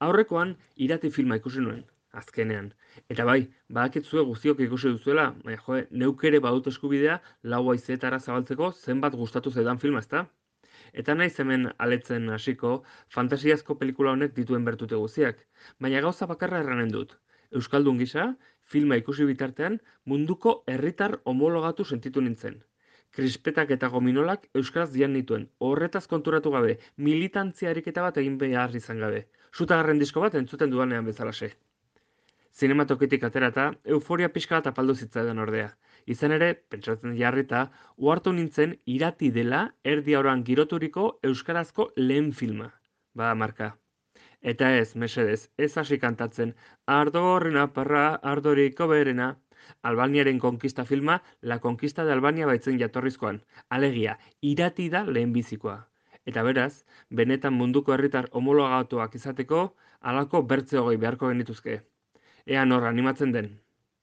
Aurrekoan irati filma ikusi nuen, azkenean. Eta bai, badakitzue guztiok ikusi duzuela, baina neuk ere badut eskubidea lau haizeetara zabaltzeko zenbat gustatu zaidan filma, ezta? Eta naiz hemen aletzen hasiko fantasiazko pelikula honek dituen bertute guztiak, baina gauza bakarra erranen dut. Euskaldun gisa, filma ikusi bitartean munduko herritar homologatu sentitu nintzen. Krispetak eta gominolak euskaraz dian nituen, horretaz konturatu gabe, militantzia ariketa bat egin behar izan gabe. Sutagarren disko bat entzuten dudanean bezalaxe. Zinematokitik aterata, euforia pixka bat apaldu zitzaidan ordea. Izan ere, pentsatzen jarrita, uhartu nintzen irati dela erdi auran giroturiko euskarazko lehen filma. Ba, marka. Eta ez, mesedez, ez hasi kantatzen, ardorrena parra, ardoriko berena. Albaniaren konkista filma, La Conquista de Albania baitzen jatorrizkoan. Alegia, irati da lehenbizikoa. Eta beraz, benetan munduko herritar homologatuak izateko, halako bertze hogei beharko genituzke. Ea nor animatzen den.